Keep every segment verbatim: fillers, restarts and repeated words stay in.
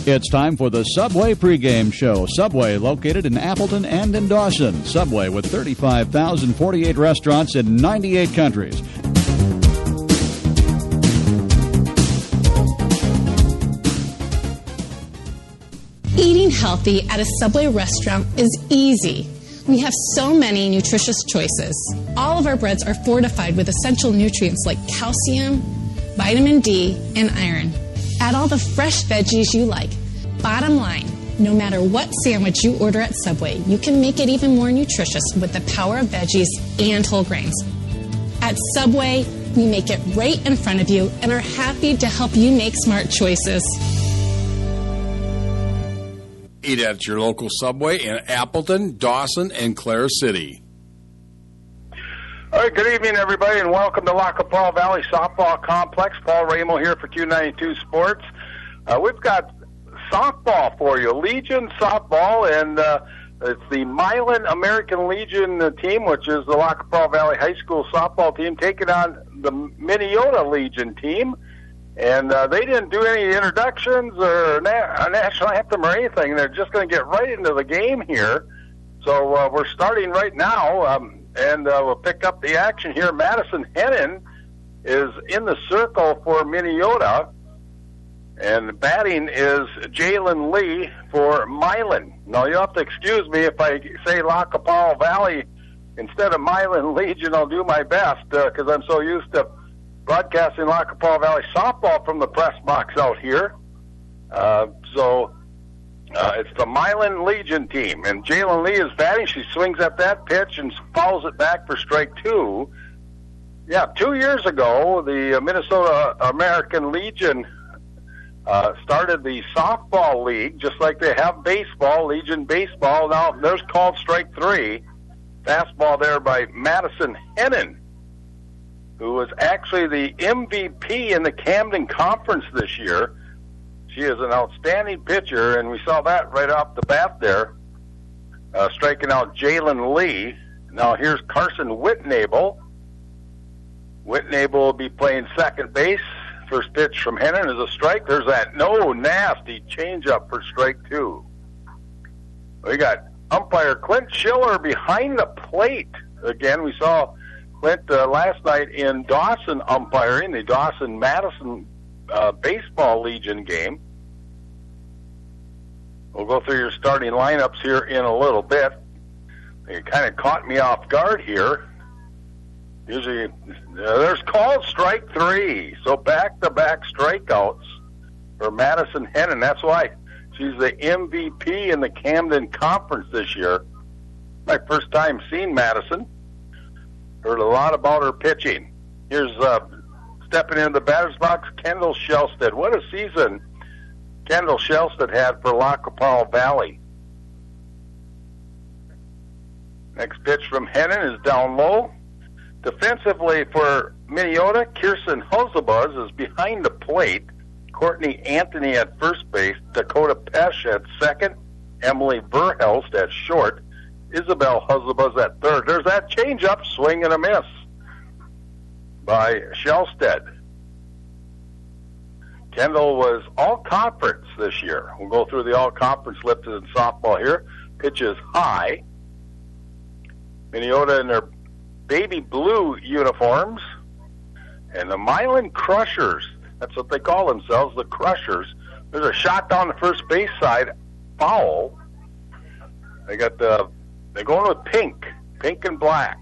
It's time for the Subway pregame show. Subway, located in Appleton and in Dawson. Subway with thirty-five thousand forty-eight restaurants in ninety-eight countries. Eating healthy at a Subway restaurant is easy. We have so many nutritious choices. All of our breads are fortified with essential nutrients like calcium, vitamin D, and iron. Add all the fresh veggies you like. Bottom line, no matter what sandwich you order at Subway, you can make it even more nutritious with the power of veggies and whole grains. At Subway, we make it right in front of you and are happy to help you make smart choices. Eat at your local Subway in Appleton, Dawson, and Clare City. All right, good evening, everybody, and welcome to Lac qui Parle Valley Softball Complex. Paul Ramo here for Q ninety-two Sports. Uh, we've got softball for you, Legion softball, and uh, it's the Milan American Legion team, which is the Lac qui Parle Valley High School softball team, taking on the Minneota Legion team. And uh, they didn't do any introductions or na- a national anthem or anything. They're just going to get right into the game here. So uh, we're starting right now, um, and uh, we'll pick up the action here. Madison Hennon is in the circle for Minneota, and batting is Jalen Lee for Milan. Now, you'll have to excuse me if I say Lac qui Parle Valley instead of Milan Legion. I'll do my best because uh, I'm so used to broadcasting Lac qui Parle Valley softball from the press box out here. Uh, so uh, it's the Milan Legion team. And Jalen Lee is batting. She swings at that pitch and fouls it back for strike two. Yeah, two years ago, the Minnesota American Legion uh, started the softball league, just like they have baseball, Legion baseball. Now there's called strike three. Fastball there by Madison Hennon, who was actually the M V P in the Camden Conference this year. She is an outstanding pitcher, and we saw that right off the bat there, uh, striking out Jalen Lee. Now here's Carson Whitnable. Whitnable will be playing second base. First pitch from Hennon is a strike. There's that no nasty changeup for strike two. We got umpire Clint Schiller behind the plate. Again, we saw Clint uh, last night in Dawson umpiring the Dawson-Madison uh, Baseball Legion game. We'll go through your starting lineups here in a little bit. It kind of caught me off guard here. Usually, uh, there's called strike three, so back-to-back strikeouts for Madison Hennon. That's why she's the M V P in the Camden Conference this year. My first time seeing Madison. Heard a lot about her pitching. Here's uh, stepping into the batter's box, Kendall Shellstead. What a season Kendall Shellstead had for Lac qui Parle Valley. Next pitch from Hennon is down low. Defensively for Minneota, Kirsten Huzabuz is behind the plate. Courtney Anthony at first base, Dakota Pesh at second, Emily Verhelst at short, Isabel Huzabuz at third. There's that change-up, swing and a miss by Shellstead. Kendall was all-conference this year. We'll go through the all-conference lifted in softball here. Pitch is high. Minneota in their baby blue uniforms. And the Milan Crushers, that's what they call themselves, the Crushers. There's a shot down the first base side, foul. They got the, they're going with pink, pink and black.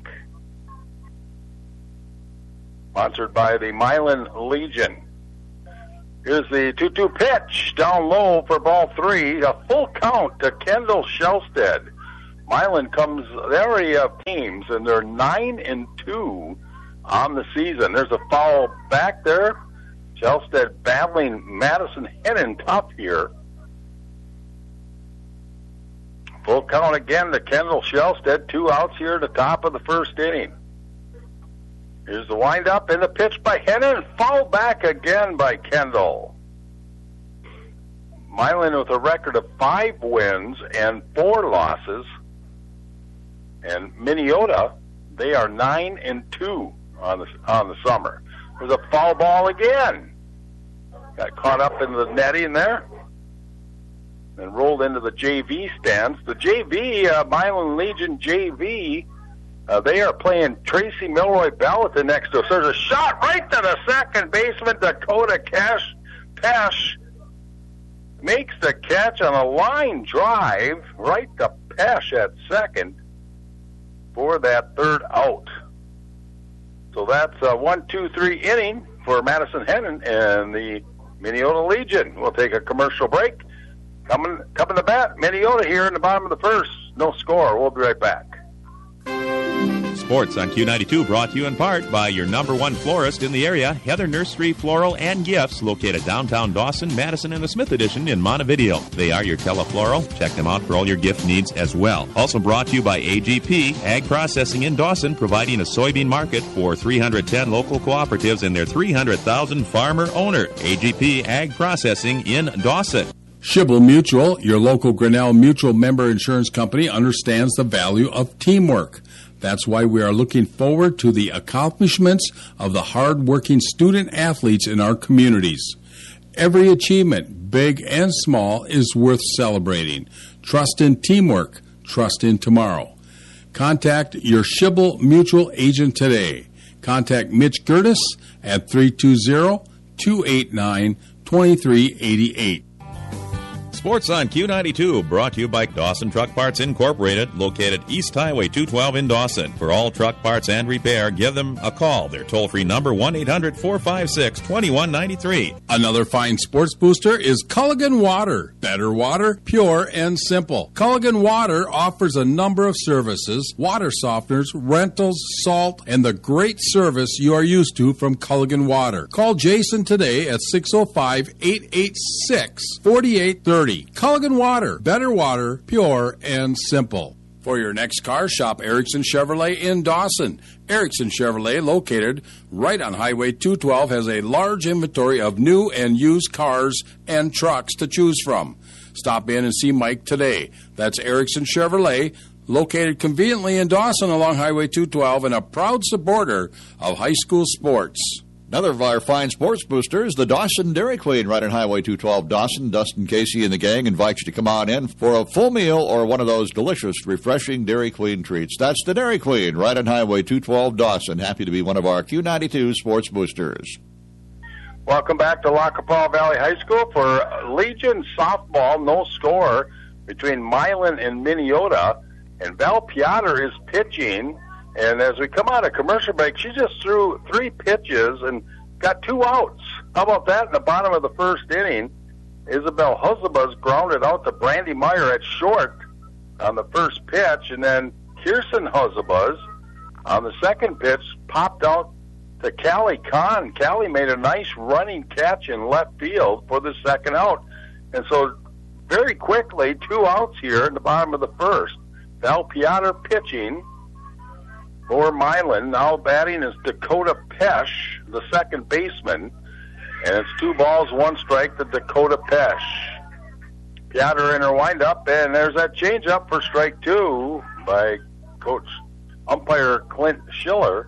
Sponsored by the Milan Legion. Here's the two two pitch, down low for ball three. A full count to Kendall Shellstead. Milan comes, they already have teams, and they're nine and two on the season. There's a foul back there. Shellstead battling Madison Hennon tough here. Full count again to Kendall Shellstead. Two outs here at the top of the first inning. Here's the windup and the pitch by Hennon. Foul back again by Kendall. Milan with a record of five wins and four losses. And Minneota, they are nine and two on the on the summer. There's a foul ball again. Got caught up in the netting there. and rolled into the J V stands. The J V, uh, Milan Legion J V, uh, they are playing Tracy Milroy Bell at the next to us. There's a shot right to the second baseman. Dakota Cash, Pesh makes the catch on a line drive right to Pesh at second for that third out. So that's a one two three inning for Madison Hennon and the Minneota Legion. We'll take a commercial break. Coming, coming to bat, Minneota here in the bottom of the first. No score. We'll be right back. Sports on Q ninety-two brought to you in part by your number one florist in the area, Heather Nursery Floral and Gifts, located downtown Dawson, Madison, and the Smith Edition in Montevideo. They are your telefloral. Check them out for all your gift needs as well. Also brought to you by A G P, Ag Processing in Dawson, providing a soybean market for three hundred ten local cooperatives and their three hundred thousand farmer owners. A G P, Ag Processing in Dawson. Schibel Mutual, your local Grinnell Mutual member insurance company, understands the value of teamwork. That's why we are looking forward to the accomplishments of the hard-working student athletes in our communities. Every achievement, big and small, is worth celebrating. Trust in teamwork. Trust in tomorrow. Contact your Schibel Mutual agent today. Contact Mitch Gertis at three two zero, two eight nine, two three eight eight. Sports on Q ninety-two, brought to you by Dawson Truck Parts Incorporated, located East Highway two twelve in Dawson. For all truck parts and repair, give them a call. Their toll-free number, one eight hundred, four five six, two one nine three. Another fine sports booster is Culligan Water. Better water, pure and simple. Culligan Water offers a number of services, water softeners, rentals, salt, and the great service you are used to from Culligan Water. Call Jason today at six oh five, eight eight six, four eight three oh. Culligan Water. Better water, pure and simple. For your next car, shop Erickson Chevrolet in Dawson. Erickson Chevrolet, located right on Highway two twelve, has a large inventory of new and used cars and trucks to choose from. Stop in and see Mike today. That's Erickson Chevrolet, located conveniently in Dawson along Highway two twelve and a proud supporter of high school sports. Another of our fine sports boosters, the Dawson Dairy Queen, right on Highway two twelve Dawson. Dustin Casey and the gang invite you to come on in for a full meal or one of those delicious, refreshing Dairy Queen treats. That's the Dairy Queen, right on Highway two twelve Dawson. Happy to be one of our Q ninety-two sports boosters. Welcome back to Lackapaw Valley High School for Legion softball. No score between Milan and Minneota. And Val Piotr is pitching. And as we come out of commercial break, she just threw three pitches and got two outs. How about that in the bottom of the first inning? Isabel Huzabuz grounded out to Brandy Meyer at short on the first pitch, and then Kirsten Huzabuz on the second pitch popped out to Callie Kahn. Callie made a nice running catch in left field for the second out. And so very quickly, two outs here in the bottom of the first. Val Piotr pitching for Milan. Now batting is Dakota Pesh, the second baseman. And it's two balls, one strike to Dakota Pesh. Piotr in her windup, and there's that changeup for strike two by Coach umpire Clint Schiller.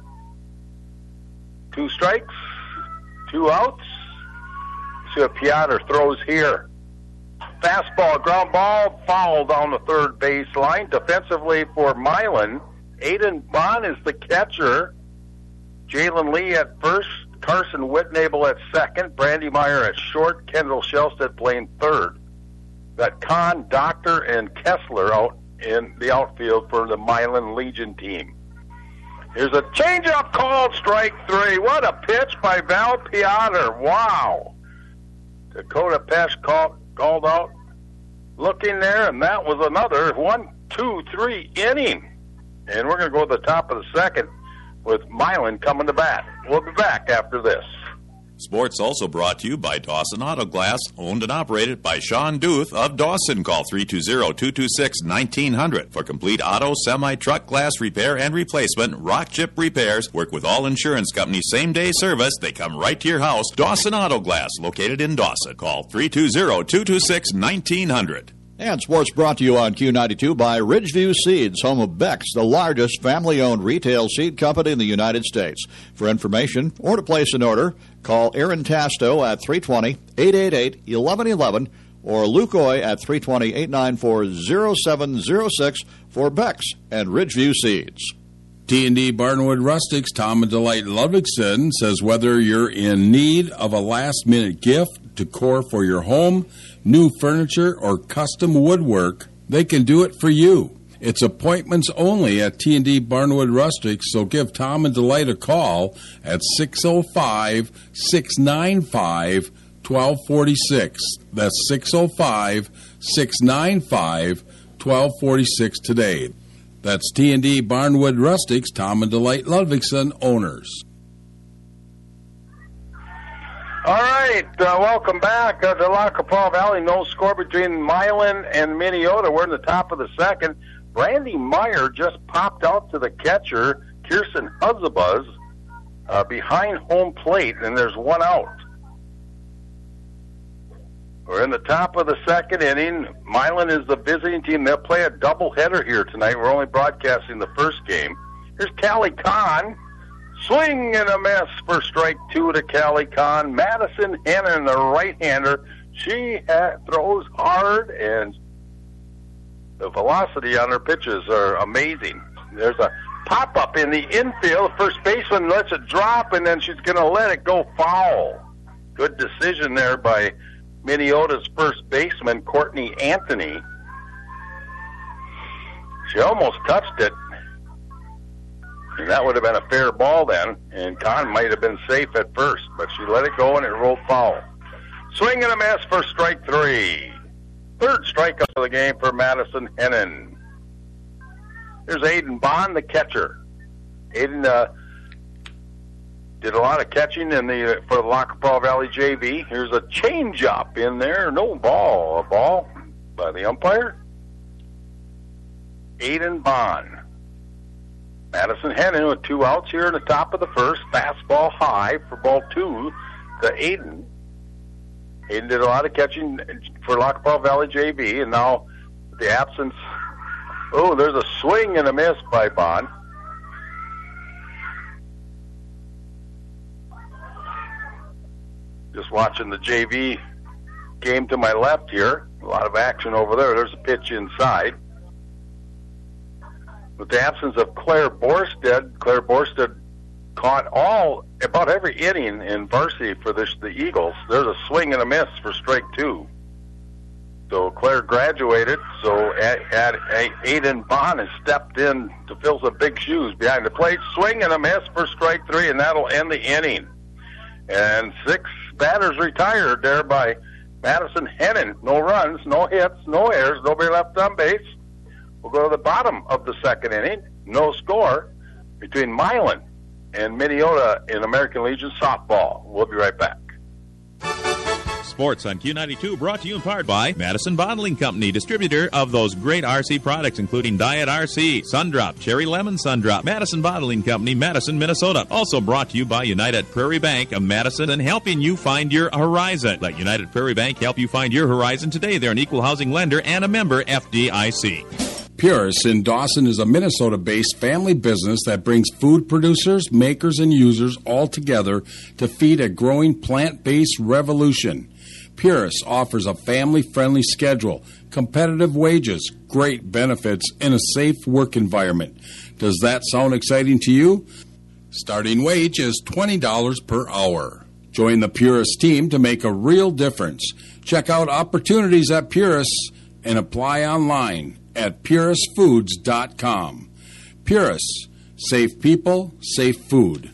Two strikes, two outs. See what Piotr throws here. Fastball, ground ball, foul down the third baseline. Defensively for Milan, Aiden Bond is the catcher. Jalen Lee at first, Carson Whitnable at second, Brandy Meyer at short, Kendall Shellstead playing third. Got Kahn, Doctor, and Kessler out in the outfield for the Milan Legion team. Here's a changeup called strike three. What a pitch by Val Piotr. Wow. Dakota Pesh called, called out, looking there, and that was another one, two, three inning. And we're going to go to the top of the second with Milan coming to bat. We'll be back after this. Sports also brought to you by Dawson Auto Glass, owned and operated by Sean Duth of Dawson. Call three two zero, two two six, one nine zero zero. For complete auto, semi-truck glass repair and replacement, Rock Chip Repairs, work with all insurance companies, same-day service. They come right to your house. Dawson Auto Glass, located in Dawson. Call three two zero, two two six, one nine zero zero. And sports brought to you on Q ninety-two by Ridgeview Seeds, home of Beck's, the largest family-owned retail seed company in the United States. For information or to place an order, call Aaron Tasto at three two zero, eight eight eight, one one one one or Lukoy at three twenty, eight nine four, zero seven zero six for Beck's and Ridgeview Seeds. T and D Barnwood Rustics, Tom and Delight Ludwigson says whether you're in need of a last-minute gift, decor for your home, new furniture, or custom woodwork, they can do it for you. It's appointments only at T and D Barnwood Rustics, so give Tom and Delight a call at six oh five, six nine five, one two four six. That's six oh five, six nine five, one two four six today. That's T and D Barnwood Rustics, Tom and Delight Ludwigson, owners. All right, uh, welcome back uh, to Lac qui Parle Valley. No score between Milan and Minneota. We're in the top of the second. Brandy Meyer just popped out to the catcher, Kirsten Huzabuz, uh, behind home plate, and there's one out. We're in the top of the second inning. Milan is the visiting team. They'll play a doubleheader here tonight. We're only broadcasting the first game. Here's Callie Kahn. Swing and a miss for strike two to Callie Kahn. Madison Hennon, the right-hander. She ha- throws hard, and the velocity on her pitches are amazing. There's a pop-up in the infield. First baseman lets it drop, and then she's going to let it go foul. Good decision there by Minneota's first baseman, Courtney Anthony. She almost touched it, and that would have been a fair ball then, and Kahn might have been safe at first, but she let it go and it rolled foul. Swing and a miss for strike three. Third strikeout of the game for Madison Hennon. Here's Aiden Bond, the catcher. Aiden uh, did a lot of catching in the for the Lac qui Parle Valley J V. Here's a changeup in there. No ball. A ball by the umpire. Aiden Bond. Madison Hennon with two outs here in the top of the first. Fastball high for ball two to Aiden. Aiden did a lot of catching for Lac qui Parle Valley J V, and now the absence. Oh, there's a swing and a miss by Bond. Just watching the J V game to my left here. A lot of action over there. There's a pitch inside. With the absence of Claire Borstead, Claire Borstead caught all, about every inning in varsity for this, the Eagles. There's a swing and a miss for strike two. So Claire graduated, so at, at, Aiden Bond has stepped in to fill some big shoes behind the plate. Swing and a miss for strike three, and that'll end the inning. And six batters retired there by Madison Hennon. No runs, no hits, no errors, nobody left on base. We'll go to the bottom of the second inning. No score between Milan and Minneota in American Legion softball. We'll be right back. Sports on Q ninety-two brought to you in part by Madison Bottling Company, distributor of those great R C products, including Diet R C, Sundrop, Cherry Lemon Sundrop. Madison Bottling Company, Madison, Minnesota. Also brought to you by United Prairie Bank of Madison and helping you find your horizon. Let United Prairie Bank help you find your horizon today. They're an equal housing lender and a member F D I C. Purus in Dawson is a Minnesota-based family business that brings food producers, makers, and users all together to feed a growing plant-based revolution. Purus offers a family-friendly schedule, competitive wages, great benefits, and a safe work environment. Does that sound exciting to you? Starting wage is twenty dollars per hour. Join the Purus team to make a real difference. Check out opportunities at Purus and apply online at purus foods dot com. Purus, safe people, safe food.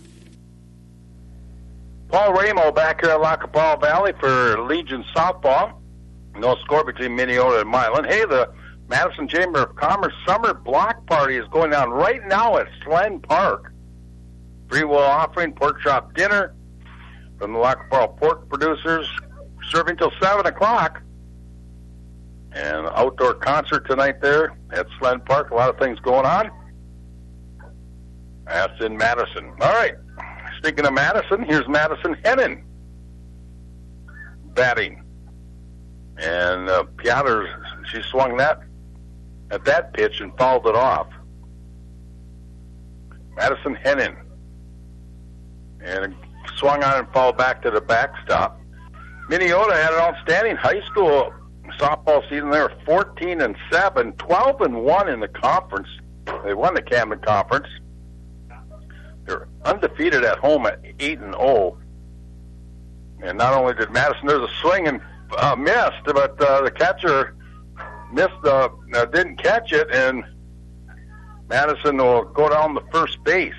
Paul Ramo back here at Lac qui Parle Valley for Legion softball. No score between Minneota and Milan. Hey, the Madison Chamber of Commerce Summer Block Party is going on right now at Slen Park. Free will offering, pork chop dinner from the Lac qui Parle pork producers, serving till seven o'clock. And outdoor concert tonight there at Slen Park. A lot of things going on. That's in Madison. All right. Speaking of Madison, here's Madison Hennon batting. And uh, Piotr, she swung that at that pitch and fouled it off. Madison Hennon. And swung on and fouled back to the backstop. Minneota had an outstanding high school softball season. They were fourteen and seven, twelve and one in the conference. They won the Camden Conference. They're undefeated at home at eight and zero. And not only did Madison, there's a swing and uh, missed, but uh, the catcher missed, uh, uh, didn't catch it, and Madison will go down the first base.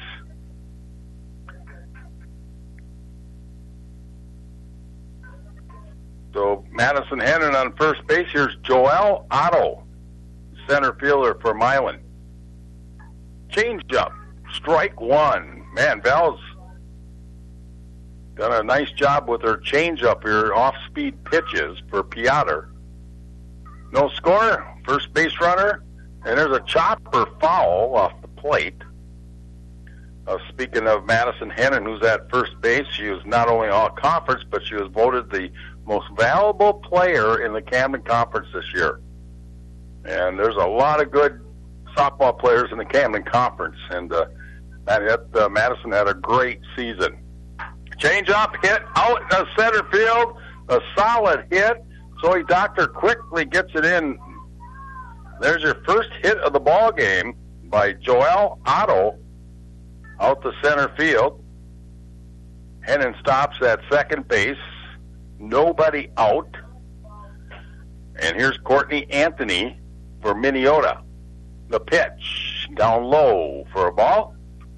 So Madison Hennon on first base. Here's Joel Otto, center fielder for Milan. Change up, strike one. Man, Val's done a nice job with her change-up here, off-speed pitches for Piotr. No score, first base runner, and there's a chopper foul off the plate. Uh, speaking of Madison Hennon, who's at first base, she was not only all-conference, but she was voted the most valuable player in the Camden Conference this year. And there's a lot of good softball players in the Camden Conference, and uh, that, uh, Madison had a great season. Change up, hit out in center field, a solid hit. Zoe Doctor quickly gets it in. There's your first hit of the ball game by Joel Otto out to center field. Hennon stops at second base. Nobody out. And here's Courtney Anthony for Minnesota. The pitch down low for a ball.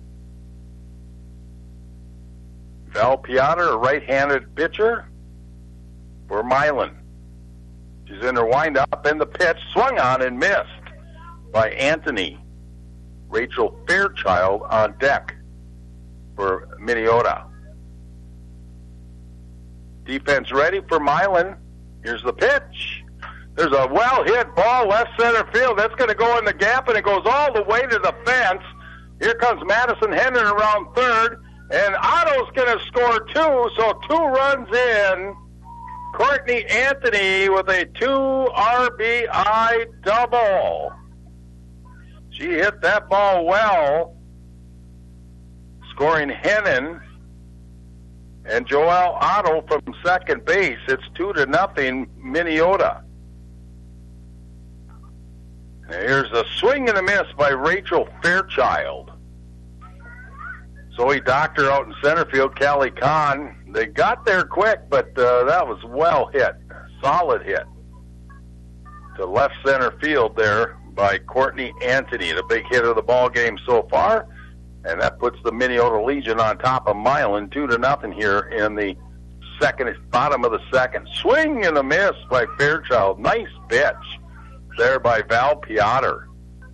Val Piotr, a right-handed pitcher for Milan. She's in her windup, and the pitch swung on and missed by Anthony. Rachel Fairchild on deck for Minnesota. Defense ready for Milan. Here's the pitch. There's a well-hit ball left center field. That's going to go in the gap, and it goes all the way to the fence. Here comes Madison Hennon around third. And Otto's going to score two, so two runs in. Courtney Anthony with a two R B I double. She hit that ball well, scoring Hennon and Joel Otto from second base. It's two to nothing, Minnesota. Here's a swing and a miss by Rachel Fairchild. Zoe Doctor out in center field, Callie Kahn. They got there quick, but uh, that was well hit. Solid hit to left center field there by Courtney Anthony, the big hit of the ball game so far. And that puts the Minnesota Legion on top of Milan, two to nothing here in the second, bottom of the second. Swing and a miss by Fairchild. Nice pitch there by Val Piotr.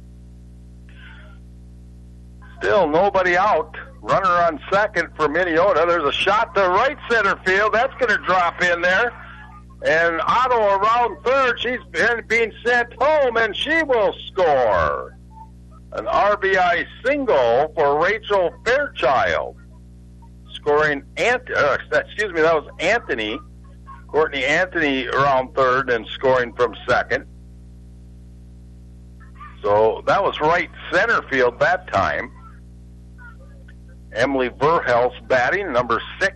Still nobody out. Runner on second for Minnesota. There's a shot to right center field. That's going to drop in there. And Otto around third. She's been being sent home, and she will score. An R B I single for Rachel Fairchild. Scoring, Ant- uh, excuse me, that was Anthony. Courtney Anthony around third and scoring from second. So that was right center field that time. Emily Verhelst batting, number six.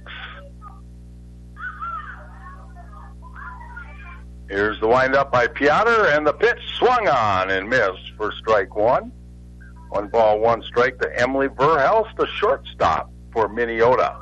Here's the windup by Piotr, and the pitch swung on and missed for strike one. One ball, one strike to Emily Verhelst, the shortstop for Minnesota.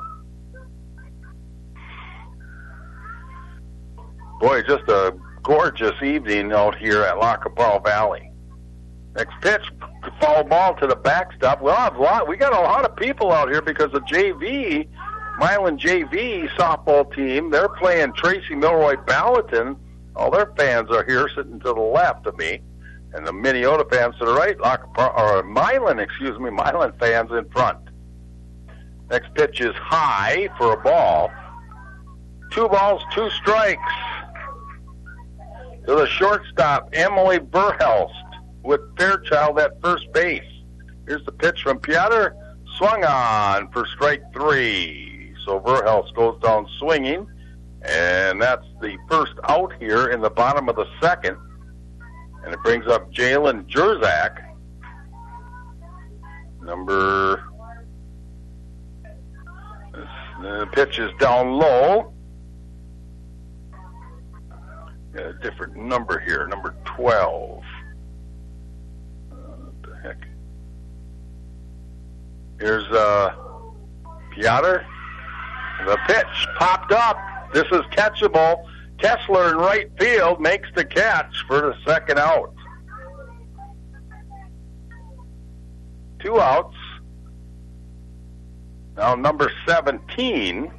Boy, just a gorgeous evening out here at La Capel Valley. Next pitch, foul ball to the backstop. We'll have a lot. We got a lot of people out here because the J V, Milan J V softball team, they're playing Tracy Milroy Ballatin. All their fans are here sitting to the left of me, and the Minnesota fans to the right. La Capel, or Milan, excuse me, Milan fans in front. Next pitch is high for a ball. Two balls, two strikes. To the shortstop, Emily Verhelst, with Fairchild at first base. Here's the pitch from Piotr. Swung on for strike three. So Verhelst goes down swinging. And that's the first out here in the bottom of the second. And it brings up Jalen Jerzak. Number... The pitch is down low. Got a different number here, number twelve. Uh, what the heck? Here's uh, Piotr. The pitch popped up. This is catchable. Kessler in right field makes the catch for the second out. Two outs. Now number seventeen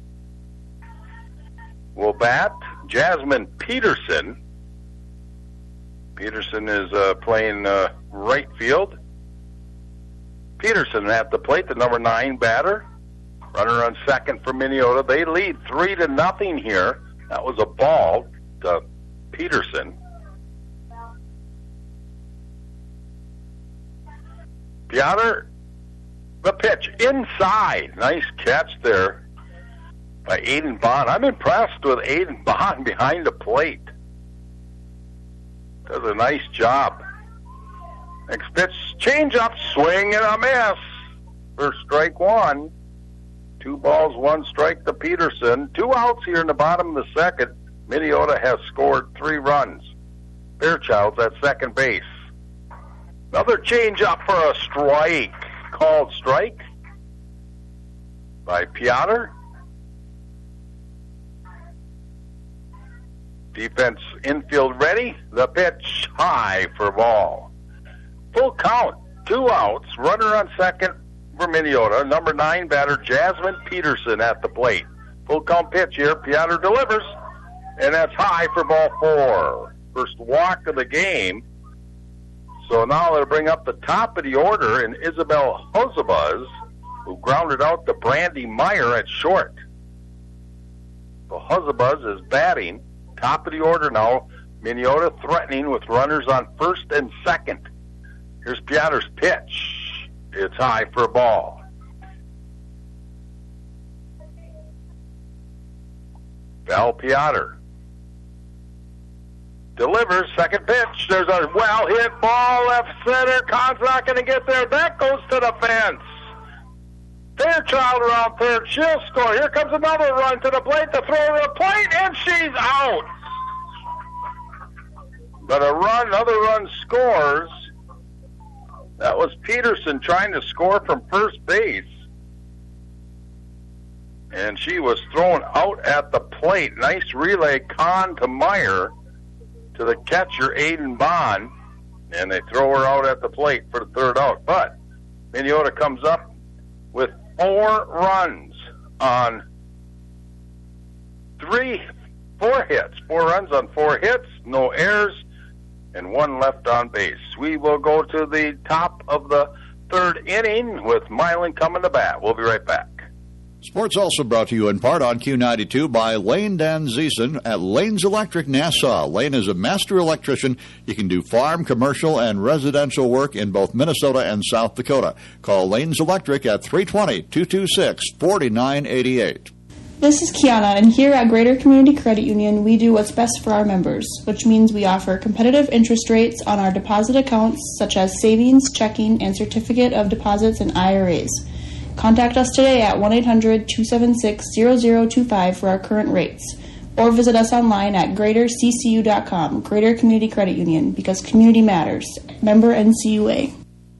will bat. Jasmine Peterson. Peterson is uh, playing uh, right field. Peterson at the plate, the number nine batter. Runner on second for Minnesota. They lead three to nothing here. That was a ball to Peterson. Piotr, the pitch inside. Nice catch there by Aiden Bond. I'm impressed with Aiden Bond behind the plate. Does a nice job. Next pitch, change up, swing and a miss for strike one. Two balls, one strike to Peterson. Two outs here in the bottom of the second. Minnesota has scored three runs. Fairchild's at second base. Another change up for a strike. Called strike by Piotr. Defense infield ready. The pitch high for ball. Full count. Two outs. Runner on second for Minnesota. Number nine batter Jasmine Peterson at the plate. Full count pitch here. Piotr delivers. And that's high for ball four. First walk of the game. So now they'll bring up the top of the order in Isabel Huzabuz, who grounded out to Brandy Meyer at short. So Huzabuz is batting. Top of the order now. Minnesota threatening with runners on first and second. Here's Piotr's pitch. It's high for a ball. Val Piotr delivers, second pitch. There's a well-hit ball left center. Kahn's not going to get there. That goes to the fence. Fairchild around third. She'll score. Here comes another run to the plate. The throw to the plate, and she's out. But a run, another run scores. That was Peterson trying to score from first base. And she was thrown out at the plate. Nice relay, Kahn to Meyer, to the catcher, Aiden Bond, and they throw her out at the plate for the third out. But Minnesota comes up with four runs on three, four hits. Four runs on four hits, no errors, and one left on base. We will go to the top of the third inning with Milan coming to bat. We'll be right back. Sports also brought to you in part on Q ninety-two by Lane Dan Ziesen at Lane's Electric Nassau. Lane is a master electrician. He can do farm, commercial, and residential work in both Minnesota and South Dakota. Call Lane's Electric at three two zero, two two six, four nine eight eight. This is Kiana, and here at Greater Community Credit Union, we do what's best for our members, which means we offer competitive interest rates on our deposit accounts, such as savings, checking, and certificate of deposits and I R As. Contact us today at one eight hundred, two seven six, zero zero two five for our current rates, or visit us online at greater c c u dot com. Greater Community Credit Union, because community matters. Member N C U A.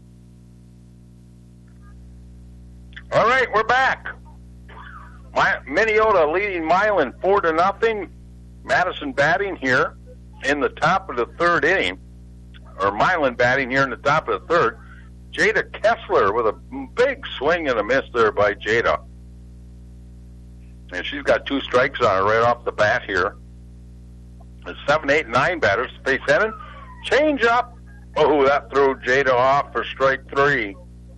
All right, we're back. My, Minnesota leading Milan four to nothing. Madison batting here in the top of the third inning, or Milan batting here in the top of the third. Jada Kessler with a big swing and a miss there by Jada. And she's got two strikes on her right off the bat here. The seven, eight, nine batters face Hennon. Change up. Oh, that threw Jada off for strike three.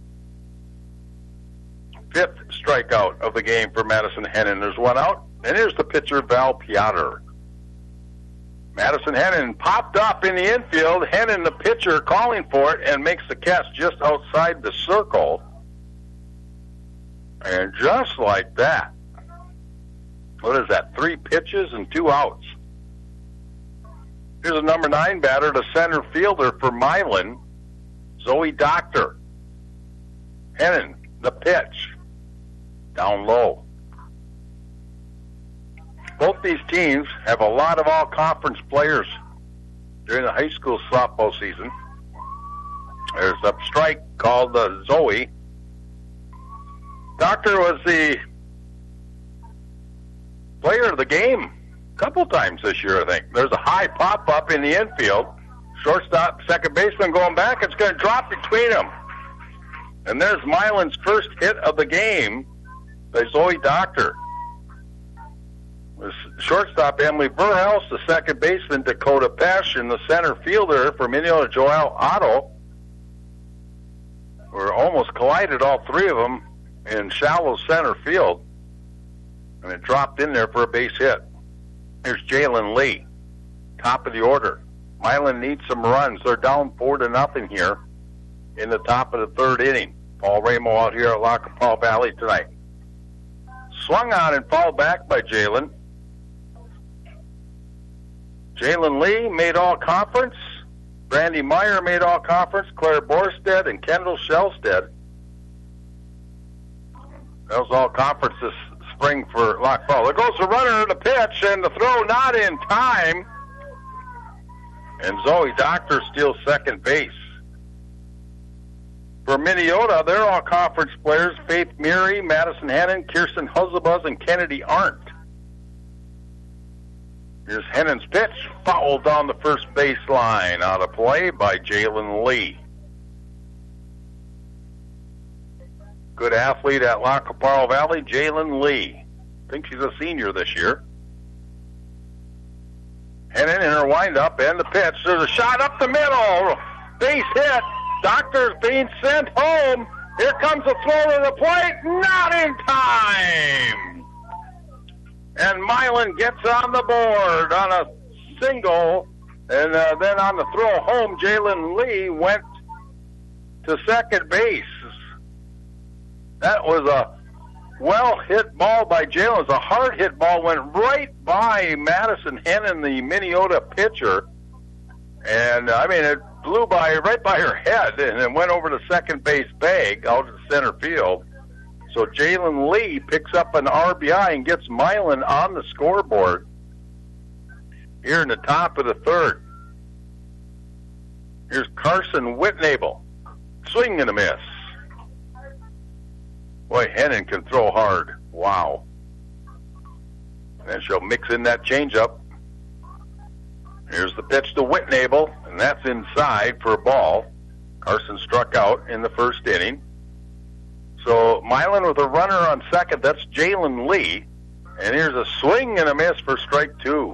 Fifth strikeout of the game for Madison Hennon. There's one out. And here's the pitcher, Val Piotr. Madison Hennon popped up in the infield. Hennon, the pitcher, calling for it, and makes the catch just outside the circle. And just like that, what is that, three pitches and two outs. Here's a number nine batter, the center fielder for Milan, Zoe Doctor. Hennon, the pitch, down low. both these teams have a lot of all-conference players during the high school softball season. There's a strike called uh, Zoe. Doctor was the player of the game a couple times this year, I think. There's a high pop-up in the infield. Shortstop, second baseman going back. It's going to drop between them. And there's Milan's first hit of the game by Zoe Doctor. The shortstop, Emily Burhouse, the second baseman, Dakota Pesh, and the center fielder for Minnesota, Joel Otto, were almost collided, all three of them, in shallow center field. And it dropped in there for a base hit. Here's Jalen Lee, top of the order. Milan needs some runs. They're down four to nothing here in the top of the third inning. Paul Ramo out here at Lac Qui Parle Valley tonight. Swung on and fouled back by Jalen. Jalen Lee made all conference. Brandy Meyer made all conference. Claire Borstead and Kendall Shellstead. That was all conference this spring for Lac Qui Parle. There goes the runner, the pitch, and the throw not in time. And Zoe Doctor steals second base. For Minnesota, they're all conference players. Faith Murray, Madison Hennon, Kirsten Huzabuz, and Kennedy Arndt. Here's Hennon's pitch, fouled down the first baseline. Out of play by Jalen Lee. Good athlete at Lac Qui Parle Valley, Jalen Lee. I think she's a senior this year. Hennon in her windup and the pitch. There's a shot up the middle. Base hit. Doctor's being sent home. Here comes the throw to the plate. Not in time. And Milan gets on the board on a single. And uh, then on the throw home, Jalen Lee went to second base. That was a well-hit ball by Jalen. It was a hard-hit ball. Went right by Madison Hennon, the Minnesota pitcher. And, I mean, it blew by right by her head and then went over the second base bag out to center field. So Jalen Lee picks up an R B I and gets Milan on the scoreboard here in the top of the third. Here's Carson Whitnable. Swing and a miss. Boy, Hennon can throw hard. Wow. And she'll mix in that changeup. Here's the pitch to Whitnable, and that's inside for a ball. Carson struck out in the first inning. So Milan with a runner on second. That's Jalen Lee. And here's a swing and a miss for strike two.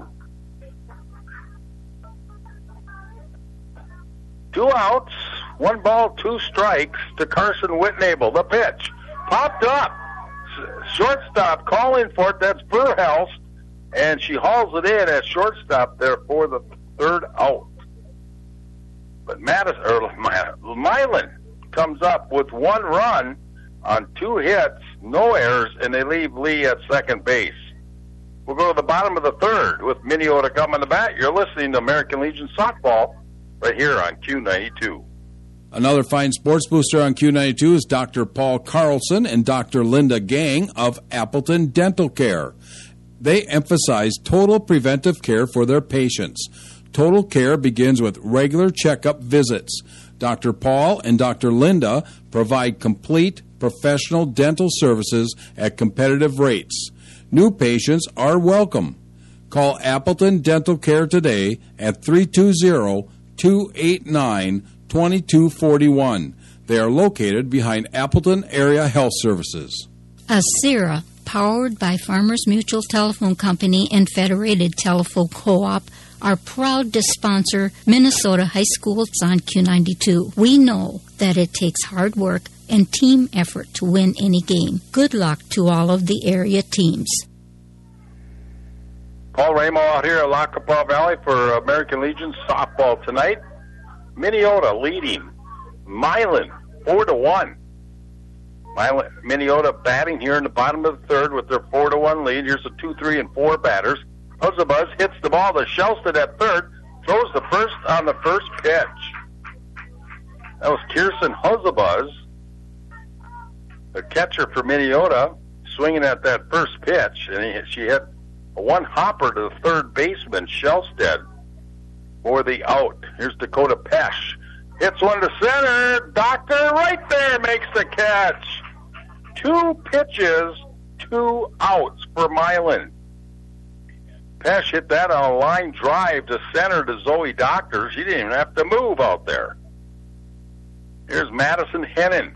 Two outs, one ball, two strikes to Carson Whitnable. The pitch popped up. Shortstop calling for it. That's Burhouse. And she hauls it in at shortstop there for the third out. But Madison, or Milan comes up with one run on two hits, no errors, and they leave Lee at second base. We'll go to the bottom of the third with Minnesota coming to bat. You're listening to American Legion Softball right here on Q ninety-two. Another fine sports booster on Q ninety-two is Doctor Paul Carlson and Doctor Linda Gang of Appleton Dental Care. They emphasize total preventive care for their patients. Total care begins with regular checkup visits. Doctor Paul and Doctor Linda provide complete professional dental services at competitive rates. New patients are welcome. Call Appleton Dental Care today at three two zero, two eight nine, two two four one. They are located behind Appleton Area Health Services. Acera, powered by Farmers Mutual Telephone Company and Federated Telephone Co-op, are proud to sponsor Minnesota high schools on Q ninety-two. We know that it takes hard work and team effort to win any game. Good luck to all of the area teams. Paul Ramo out here at Lac Qui Parle Valley for American Legion softball tonight. Minnesota leading Milan four to one. Milan, Minnesota batting here in the bottom of the third with their four to one lead. Here's the two, three, and four batters. Huzabuz hits the ball to Shellstead at third, throws the first on the first pitch. That was Kirsten Huzabuz, the catcher for Minnesota, swinging at that first pitch, and he, she hit A one hopper to the third baseman, Shellstead, for the out. Here's Dakota Pesh. Hits one to center. Doctor right there makes the catch. Two pitches, two outs for Milan. Pesh hit that on a line drive to center to Zoe Doctor. She didn't even have to move out there. Here's Madison Hennon.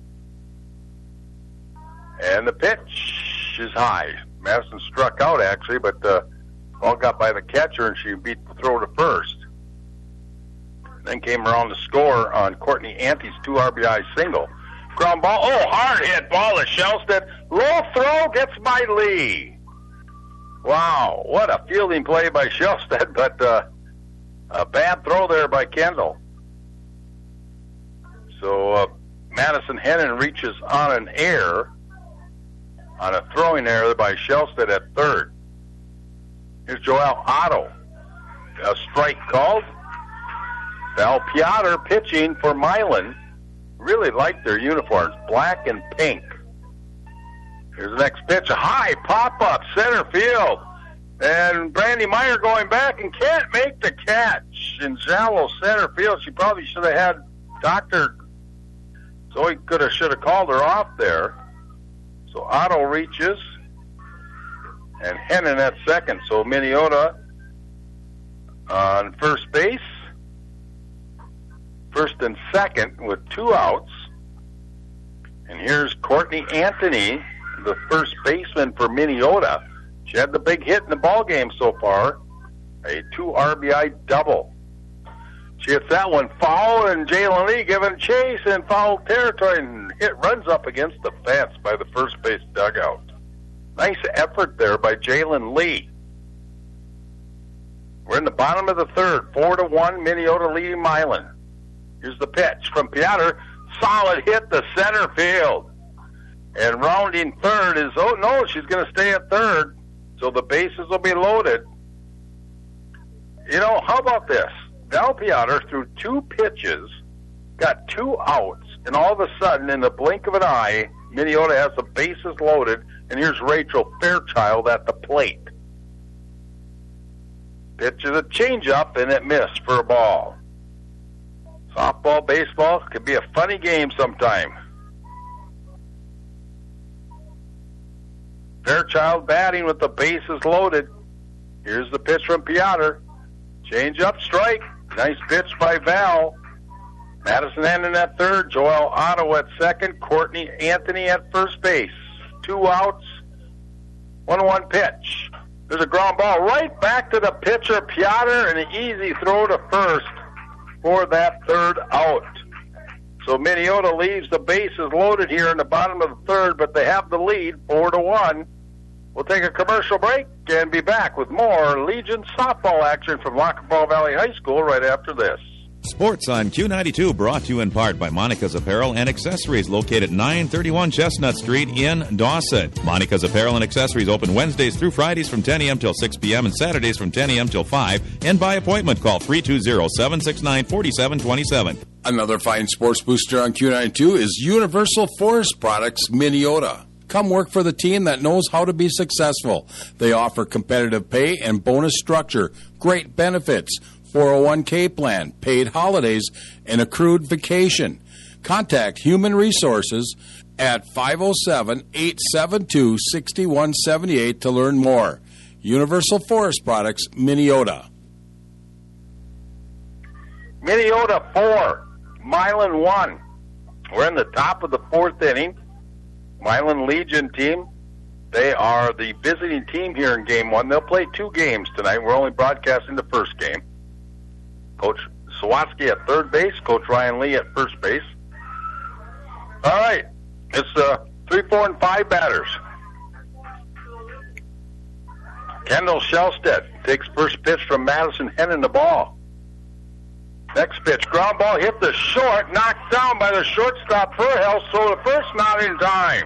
And the pitch is high. Madison struck out, actually, but uh, ball got by the catcher, and she beat the throw to first. Then came around to score on Courtney Ante's two R B I single. Ground ball. Oh, hard hit ball to Shellstead. Low throw gets by Lee. Wow, what a fielding play by Shellstead, but uh, a bad throw there by Kendall. So uh, Madison Hennon reaches on an error, on a throwing error by Shellstead at third. Here's Joelle Otto. A strike called. Val Piotr pitching for Milan. Really like their uniforms, black and pink. Here's the next pitch, a high pop-up, center field. And Brandy Meyer going back and can't make the catch in shallow center field. She probably should have had Doctor Zoe could have should have called her off there. So Otto reaches, and Hennon at second. So Minnesota on first base, first and second with two outs. And here's Courtney Anthony, the first baseman for Minnesota. She had the big hit in the ball game so far, a two R B I double. She hits that one foul, and Jalen Lee giving chase in foul territory, and it runs up against the fence by the first base dugout. Nice effort there by Jalen Lee. We're in the bottom of the third, four to one, Minnesota leading Milan. Here's the pitch from Piotr, solid hit to center field. And rounding third is, oh no, she's going to stay at third, so the bases will be loaded. You know, how about this? Val Piotr threw two pitches, got two outs, and all of a sudden, in the blink of an eye, Minnesota has the bases loaded, and here's Rachel Fairchild at the plate. Pitch is a changeup, and it missed for a ball. Softball, baseball, could be a funny game sometime. Fairchild batting with the bases loaded. Here's the pitch from Piotr. Change up, strike. Nice pitch by Val. Madison Hennon at third. Joelle Otto at second. Courtney Anthony at first base. Two outs. one one pitch. There's a ground ball right back to the pitcher, Piotr, and an easy throw to first for that third out. So Minnesota leaves the bases loaded here in the bottom of the third, but they have the lead, four to one. We'll take a commercial break and be back with more Legion softball action from Lackawanna Valley High School right after this. Sports on Q ninety-two brought to you in part by Monica's Apparel and Accessories, located at nine thirty-one Chestnut Street in Dawson. Monica's Apparel and Accessories open Wednesdays through Fridays from ten a.m. till six p.m. and Saturdays from ten a.m. till five. And by appointment, call three two zero, seven six nine, four seven two seven. Another fine sports booster on Q ninety-two is Universal Forest Products Minnesota. Come work for the team that knows how to be successful. They offer competitive pay and bonus structure, great benefits, four oh one k plan, paid holidays, and accrued vacation. Contact Human Resources at five oh seven, eight seven two, six one seven eight to learn more. Universal Forest Products, Minnesota. Minnesota four, Milan one. We're in the top of the fourth inning. Milan Legion team, they are the visiting team here in game one. They'll play two games tonight. We're only broadcasting the first game. Coach Sawatsky at third base, Coach Ryan Lee at first base. All right, it's uh, three, four, and five batters. Kendall Shellstead takes first pitch from Madison Hennon the ball. Next pitch, ground ball hit the short, knocked down by the shortstop Furhell, so the first not in time.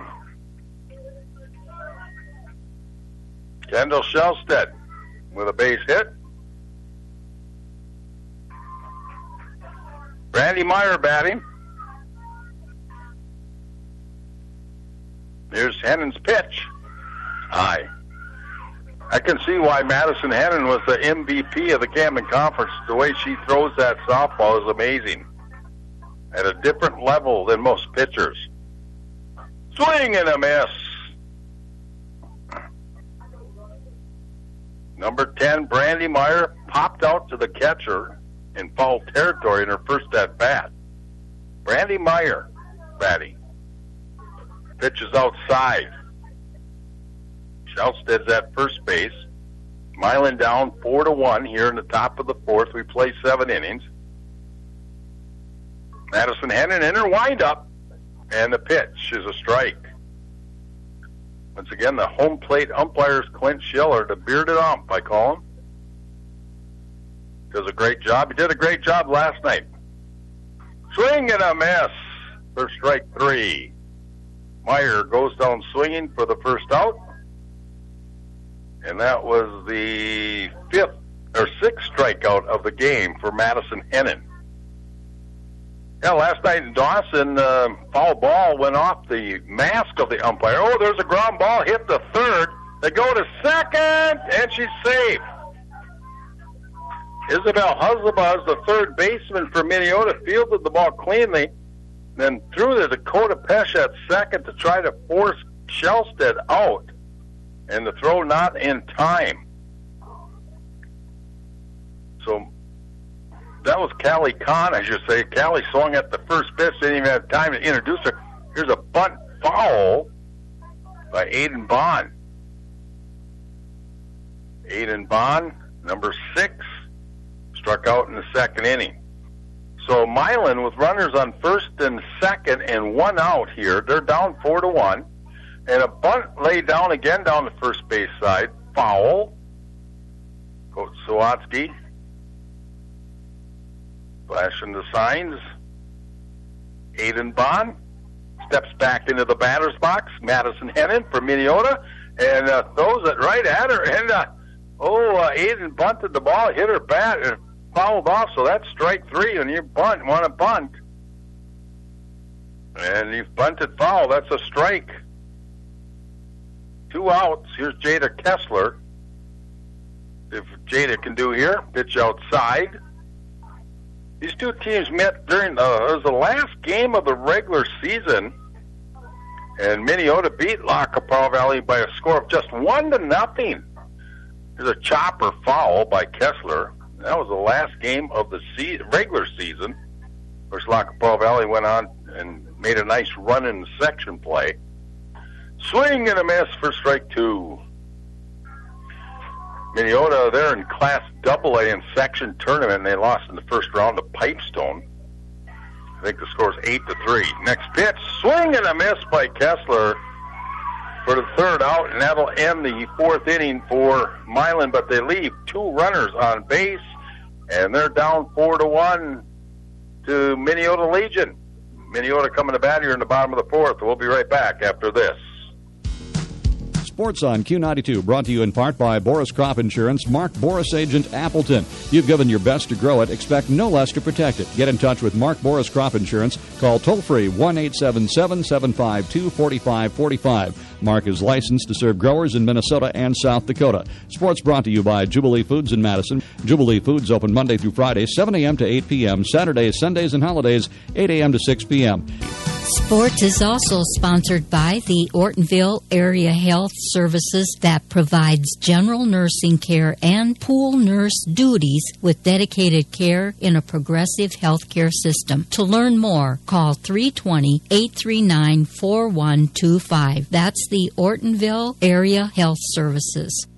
Kendall Shellstead with a base hit. Brandy Meyer batting. Here's Hennon's pitch. High. I can see why Madison Hennon was the M V P of the Camden Conference. The way she throws that softball is amazing. At a different level than most pitchers. Swing and a miss. Number ten, Brandy Meyer, popped out to the catcher in foul territory in her first at-bat. Brandy Meyer batting. Pitches outside. Shelsted's at first base. Milan down four to one here in the top of the fourth. We play seven innings. Madison Hennon in her windup, and the pitch is a strike. Once again, the home plate umpire's Clint Schiller, the bearded ump, I call him. Does a great job. He did a great job last night. Swing and a miss for strike three. Meyer goes down swinging for the first out. And that was the fifth or sixth strikeout of the game for Madison Hennon. Yeah, last night in Dawson, uh, foul ball went off the mask of the umpire. Oh, there's a ground ball, hit the third. They go to second, and she's safe. Isabel Huzlebuzz, the third baseman for Minneota, fielded the ball cleanly, then threw to Dakota Pesh at second to try to force Shelsted out, and the throw not in time. So that was Callie Kahn, I should say. Callie swung at the first pitch, didn't even have time to introduce her. Here's a bunt foul by Aiden Bond. Aiden Bond, number six, struck out in the second inning. So Milan with runners on first and second and one out here. They're down four to one. And a bunt laid down again down the first base side. Foul. Coach Sawatsky flashing the signs. Aiden Bond steps back into the batter's box. Madison Hennon for Minneota, and uh, throws it right at her. And uh, oh, uh, Aiden bunted the ball, hit her bat, and fouled off. So that's strike three. And you bunt, want to bunt, and you've bunted foul. That's a strike. Two outs. Here's Jada Kessler. If Jada can do here, pitch outside. These two teams met during uh, it was the last game of the regular season, and Minneota beat La Capella Valley by a score of just one to nothing. There's a chopper foul by Kessler. That was the last game of the se- regular season. Of course, La Capella Valley went on and made a nice run in the section play. Swing and a miss for strike two. Minneota, they're in Class double A in section tournament, and they lost in the first round to Pipestone. I think the score's eight to three. Next pitch, swing and a miss by Kessler for the third out, and that'll end the fourth inning for Milan. But they leave two runners on base, and they're down four to one to Minneota Legion. Minneota coming to bat here in the bottom of the fourth. We'll be right back after this. Sports on Q ninety-two, brought to you in part by Boris Crop Insurance, Mark Boris Agent Appleton. You've given your best to grow it. Expect no less to protect it. Get in touch with Mark Boris Crop Insurance. Call toll-free one eight seven seven, seven five two, four five four five. Mark is licensed to serve growers in Minnesota and South Dakota. Sports brought to you by Jubilee Foods in Madison. Jubilee Foods open Monday through Friday, seven a.m. to eight p.m., Saturdays, Sundays, and holidays, eight a.m. to six p.m. Sports is also sponsored by the Ortonville Area Health Services that provides general nursing care and pool nurse duties with dedicated care in a progressive health care system. To learn more, call three two zero, eight three nine, four one two five. That's the Ortonville Area Health Services.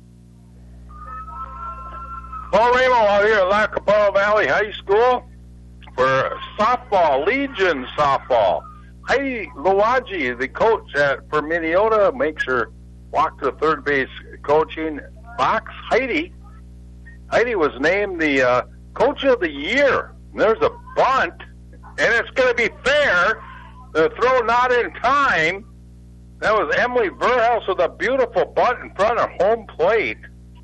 Paul Ramo out here at La Capella Valley High School for softball, Legion softball. Heidi Luwaji, the coach at, for Minneota, makes her walk to the third base coaching box. Heidi, Heidi was named the uh, coach of the year. And there's a bunt, and it's going to be fair. The throw not in time. That was Emily Verhouse with a beautiful bunt in front of home plate.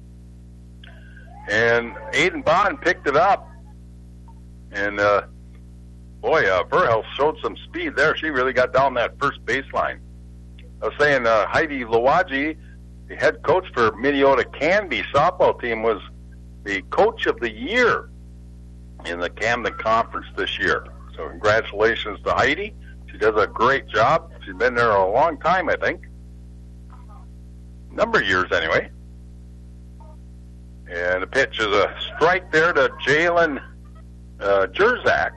And Aiden Bond picked it up. And, uh, boy, uh, Verhouse showed some speed there. She really got down that first baseline. I was saying uh, Heidi Luwaji the head coach for Minneota Canby softball team, was the coach of the year in the Camden Conference this year. So congratulations to Heidi. She does a great job. She's been there a long time, I think. Number of years, anyway. And the pitch is a strike there to Jalen uh, Jerzak.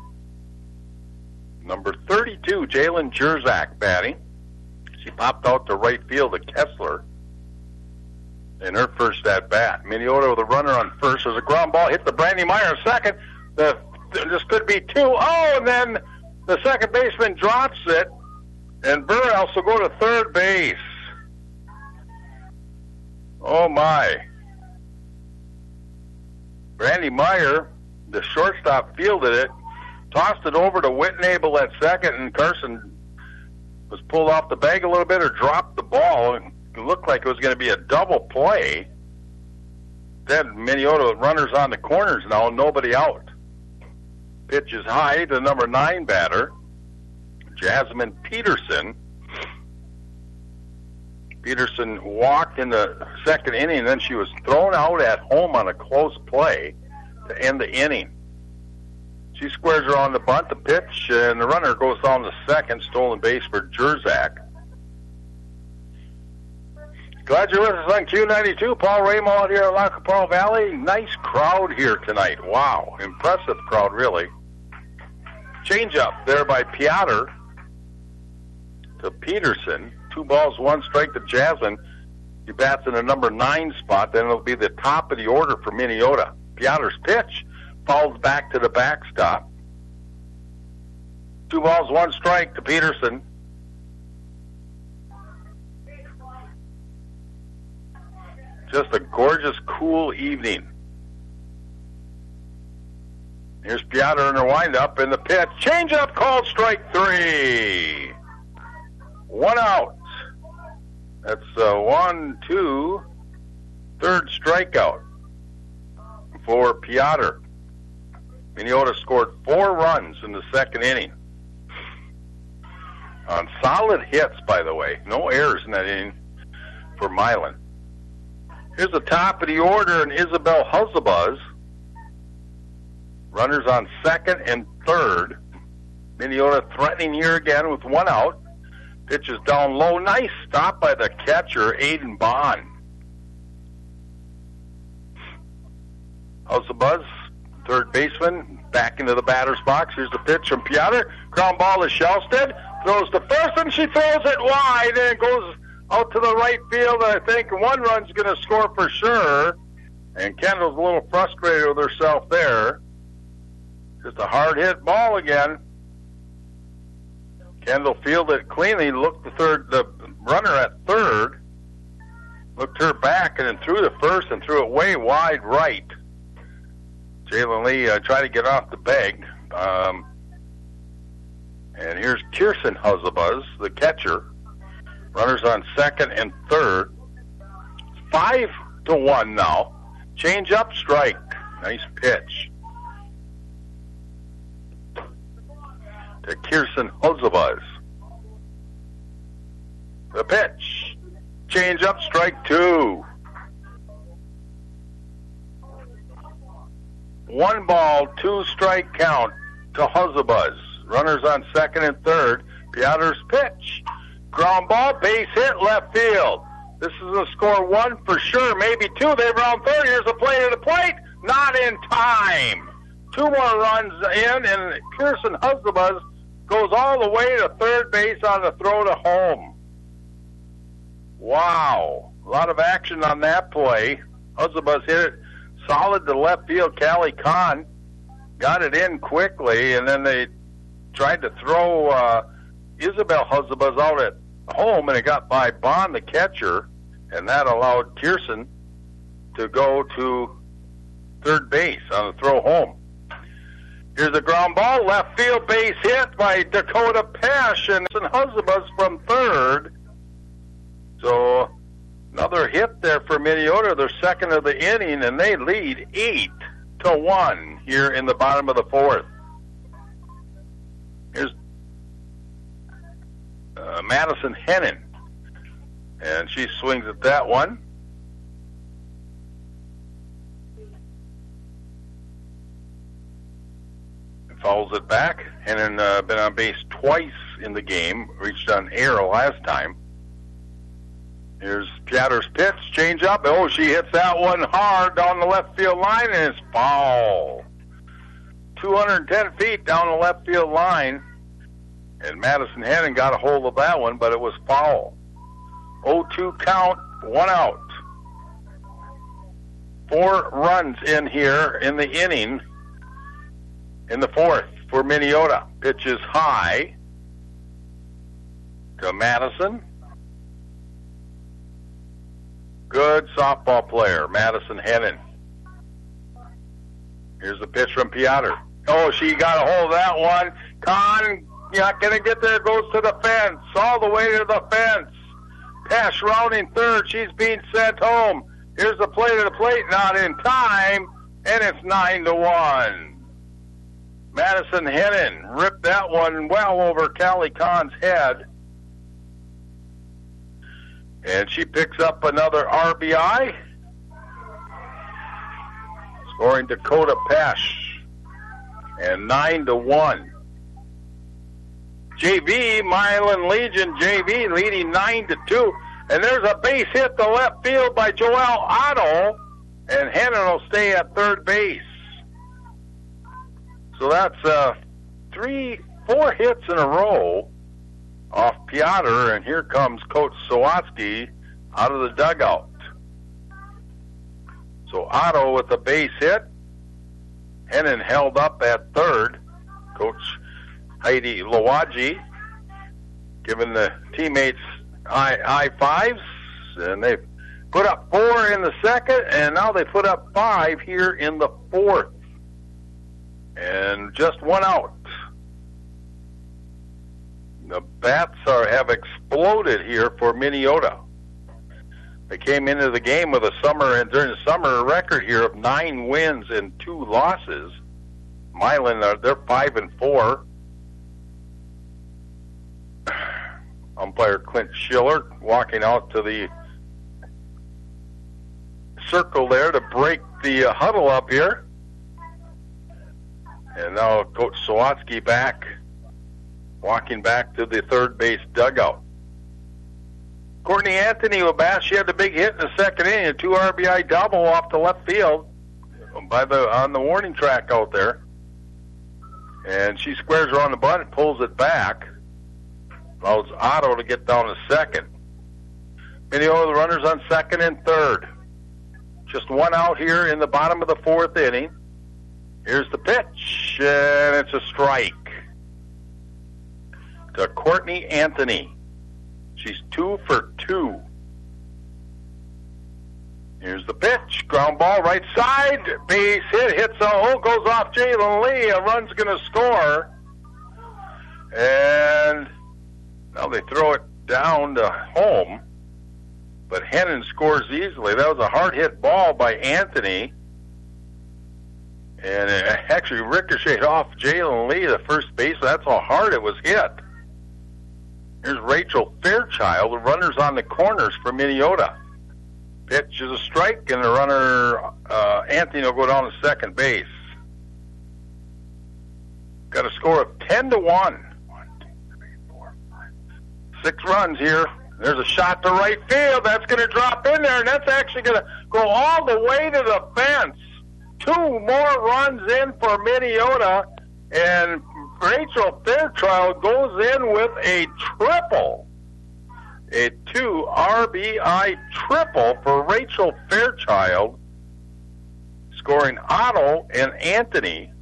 Number thirty-two, Jalen Jerzak batting. She popped out to right field to Kessler in her first at bat. Minneota with a runner on first. There's a ground ball hit the Brandy Meyer second. The, this could be two. Oh, and then the second baseman drops it, and Burrell will go to third base. Oh, my. Brandy Meyer, the shortstop, fielded it, tossed it over to Whitnable at second, and Carson was pulled off the bag a little bit or dropped the ball. It looked like it was going to be a double play. Then Minneota runners on the corners now, nobody out. Pitch is high to number nine batter, Jasmine Peterson. Peterson walked in the second inning, and then she was thrown out at home on a close play to end the inning. She squares her on the bunt, the pitch, and the runner goes down to second, stolen base for Jerzak. Glad you're with us on Q ninety-two. Paul Ramo out here at Lac Qui Parle Valley. Nice crowd here tonight. Wow, impressive crowd, really. Change up there by Piotr to Peterson. Two balls, one strike to Jasmine. He bats in the number nine spot. Then it'll be the top of the order for Minneota. Piotr's pitch falls back to the backstop. Two balls, one strike to Peterson. Just a gorgeous, cool evening. Here's Piotr in her windup, and the pitch. Change up, called strike three. One out. That's uh, one, two, third strikeout for Piotr. Minneota scored four runs in the second inning. On solid hits, by the way. No errors in that inning for Milan. Here's the top of the order, and Isabel Huzabuz. Runners on second and third. Minneota threatening here again with one out. Pitch is down low. Nice stop by the catcher, Aiden Bond. Huzabuz, third baseman, back into the batter's box. Here's the pitch from Piotr. Ground ball to Shellstead. Throws to first, and she throws it wide, and it goes out to the right field. I think one run's going to score for sure. And Kendall's a little frustrated with herself there. Just a hard-hit ball again. Kendall fielded cleanly, looked the third, the runner at third, looked her back, and then threw the first and threw it way wide right. Jalen Lee uh, tried to get off the bag. Um, and here's Kirsten Huzabuz, the catcher. Runners on second and third. Five to one now. Change up, strike. Nice pitch to Kirsten Huzabuz. The pitch. Change up, strike two. One ball, two strike count to Huzabuz. Runners on second and third. Piotr's pitch. Ground ball, base hit, left field. This is a score one for sure, maybe two. They've round third. Here's a play to the plate. Not in time. Two more runs in, and Kirsten Huzabuz goes all the way to third base on the throw to home. Wow. A lot of action on that play. Huzabuz hit it solid to left field. Callie Kahn got it in quickly, and then they tried to throw uh, Isabel Huzabuz out at home, and it got by Bond, the catcher, and that allowed Kirsten to go to third base on the throw home. Here's a ground ball, left field base hit by Dakota Pesh, and Huzabuz from third. So another hit there for Minneota, their second of the inning, and they lead eight to one here in the bottom of the fourth. Here's uh, Madison Hennon. And she swings at that one. Fouls it back. Hennon uh, been on base twice in the game. Reached on air last time. Here's Piotter's pitch. Change up. Oh, she hits that one hard down the left field line, and it's foul. two hundred ten feet down the left field line. And Madison Hennon got a hold of that one, but it was foul. oh two count, one out. Four runs in here in the inning. In the fourth for Minneota. Pitch is high to Madison. Good softball player, Madison Hennon. Here's the pitch from Piotr. Oh, she got a hold of that one. Kahn, not going to get there. Goes to the fence. All the way to the fence. Pass rounding third. She's being sent home. Here's the play to the plate. Not in time. And it's nine to one. Madison Hennon ripped that one well over Callie Kahn's head. And she picks up another R B I. Scoring Dakota Pesh. And nine to one. J V, Milan Legion J V leading nine to two. And there's a base hit to left field by Joelle Otto. And Hennon will stay at third base. So that's uh, three, four hits in a row off Piotr, and here comes Coach Sawatsky out of the dugout. So Otto with a base hit. Hennon held up at third. Coach Heidi Lawaji giving the teammates high, high fives, and they put up four in the second, and now they put up five here in the fourth. And just one out. The bats are have exploded here for Minneota. They came into the game with a summer and during the summer record here of nine wins and two losses. Milan, uh, they're five and four. Umpire Clint Schiller walking out to the circle there to break the uh, huddle up here. And now Coach Sawatsky back, walking back to the third base dugout. Courtney Anthony with bat. She had the big hit in the second inning, a two R B I double off the left field by the on the warning track out there. And she squares around the bunt and pulls it back. Allows Otto to get down to second. Minneota, the runners on second and third. Just one out here in the bottom of the fourth inning. Here's the pitch, and it's a strike to Courtney Anthony. She's two for two. Here's the pitch, ground ball right side, base hit, hits a hole, goes off Jalen Lee. A run's going to score, and now they throw it down to home. But Hennon scores easily. That was a hard hit ball by Anthony. And it actually ricocheted off Jalen Lee, the first base. That's how hard it was hit. Here's Rachel Fairchild. The runner's on the corners for Minneota. Pitch is a strike, and the runner, uh, Anthony, will go down to second base. Got a score of ten to one. One, two, three, four, five. Six runs here. There's a shot to right field. That's going to drop in there, and that's actually going to go all the way to the fence. Two more runs in for Minneota, and Rachel Fairchild goes in with a triple. A two R B I triple for Rachel Fairchild, scoring Otto and Anthony.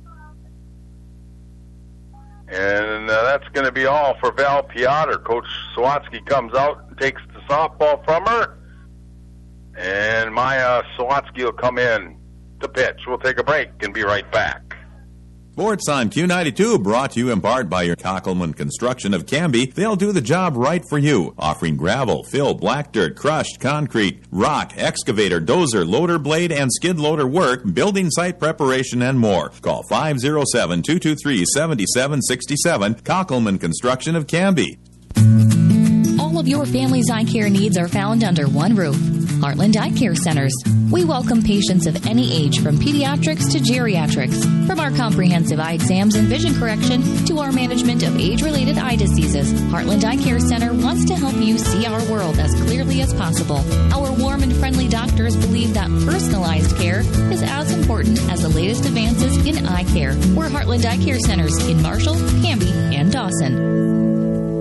And uh, that's going to be all for Val Piotr. Coach Sawatsky comes out and takes the softball from her, and Maya Sawatsky will come in to pitch. We'll take a break and be right back. Sports on Q ninety-two, brought to you in part by your Kockelman Construction of Canby. They'll do the job right for you, offering gravel, fill, black dirt, crushed concrete, rock, excavator, dozer, loader blade, and skid loader work, building site preparation, and more. Call five oh seven, two two three, seven seven six seven, Kockelman Construction of Canby. All of your family's eye care needs are found under one roof. Heartland Eye Care Centers. We welcome patients of any age, from pediatrics to geriatrics. From our comprehensive eye exams and vision correction to our management of age-related eye diseases, Heartland Eye Care Center wants to help you see our world as clearly as possible. Our warm and friendly doctors believe that personalized care is as important as the latest advances in eye care. We're Heartland Eye Care Centers in Marshall, Canby, and Dawson.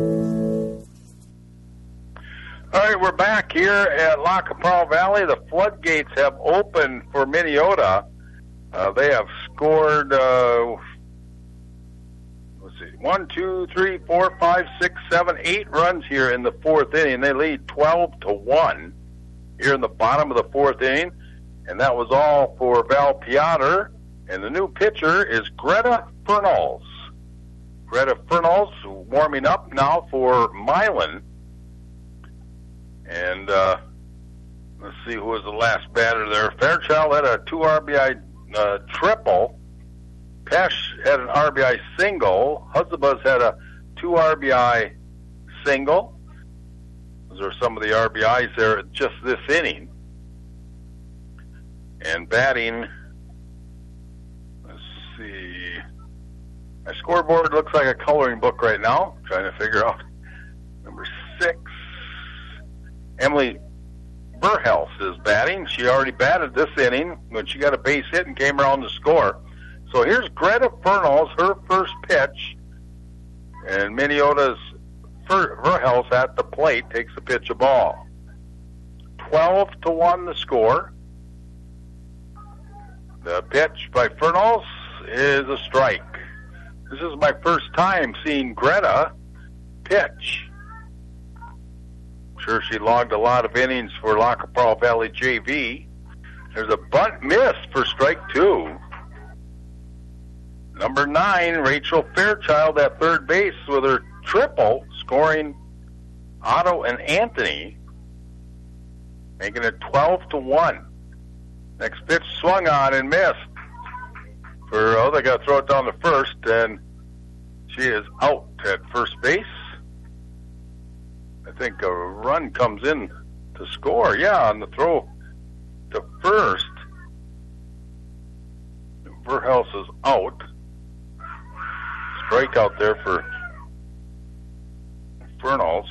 All right, we're back here at Lac qui Parle Valley. The floodgates have opened for Minneota. Uh, they have scored, uh, let's see, one, two, three, four, five, six, seven, eight runs here in the fourth inning. They lead twelve to one here in the bottom of the fourth inning. And that was all for Val Piotr. And the new pitcher is Greta Fernals. Greta Fernals warming up now for Milan. And uh, let's see who was the last batter there. Fairchild had a two R B I uh, triple. Pesh had an R B I single. Huzabuz had a two R B I single. Those are some of the R B Is there just this inning. And batting, let's see. My scoreboard looks like a coloring book right now. I'm trying to figure out number six. Emily Burhouse is batting. She already batted this inning when she got a base hit and came around to score. So here's Greta Fernals, her first pitch. And Minneota's Burhouse at the plate takes the pitch of ball. twelve to one the score. The pitch by Fernals is a strike. This is my first time seeing Greta pitch. Sure, she logged a lot of innings for Lac qui Parle Valley J V. There's a bunt miss for strike two. Number nine, Rachel Fairchild at third base with her triple, scoring Otto and Anthony, making it twelve to one. Next pitch swung on and missed. For oh, they got to throw it down to first, and she is out at first base. I think a run comes in to score. Yeah, on the throw to first. Verhouse is out. Strikeout there for Fernals.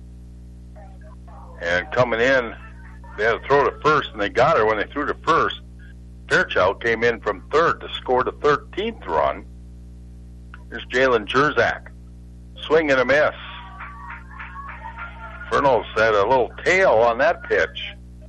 And coming in, they had to throw to first, and they got her when they threw to first. Fairchild came in from third to score the thirteenth run. Here's Jalen Jerzak. Swing and a miss. Fernals had a little tail on that pitch.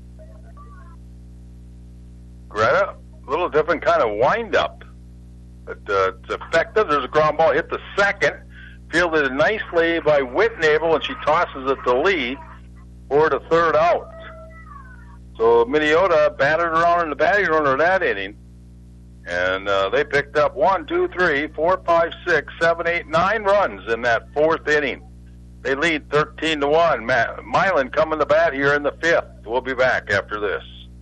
Greta, a little different kind of wind-up. But uh, it's effective. There's a ground ball. Hit the second. Fielded nicely by Whitnable, and she tosses it to Lee for the third out. So Minneota batted around in the batting order that inning. And uh, they picked up one, two, three, four, five, six, seven, eight, nine runs in that fourth inning. They lead thirteen to one. Milan coming to bat here in the fifth. We'll be back after this.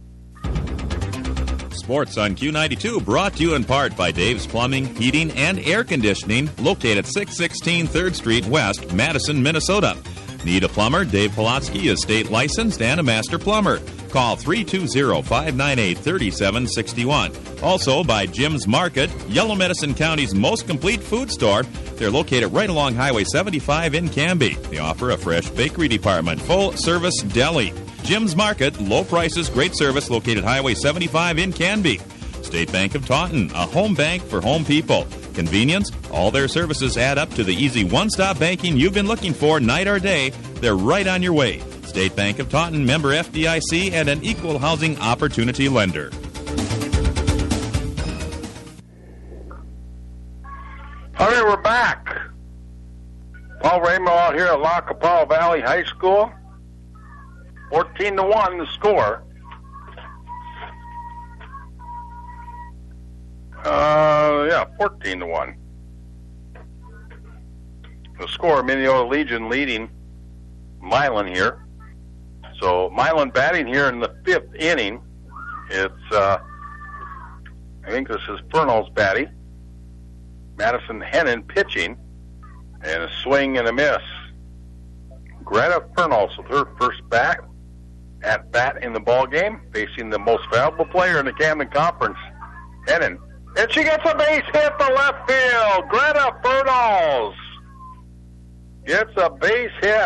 Sports on Q ninety-two brought to you in part by Dave's Plumbing, Heating, and Air Conditioning, located at six sixteen third Street West, Madison, Minnesota. Need a plumber? Dave Polotsky is state licensed and a master plumber. Call three two zero, five nine eight, three seven six one. Also by Jim's Market, Yellow Medicine County's most complete food store. They're located right along Highway seventy-five in Canby. They offer a fresh bakery department, full-service deli. Jim's Market, low prices, great service, located Highway seventy-five in Canby. State Bank of Taunton, a home bank for home people. Convenience, all their services add up to the easy one-stop banking you've been looking for night or day. They're right on your way. State Bank of Taunton, member F D I C, and an equal housing opportunity lender. All right, we're back. Paul Ramo out here at Lac qui Parle Valley High School. fourteen to one the score. Uh, yeah, fourteen to one. The score, Minneota Legion leading Milan here. So Milan batting here in the fifth inning. It's, uh, I think this is Fernals batting. Madison Hennon pitching. And a swing and a miss. Greta Fernals with her first bat at bat in the ball game, facing the most valuable player in the Camden Conference, Hennon. And she gets a base hit to left field. Greta Fernals gets a base hit.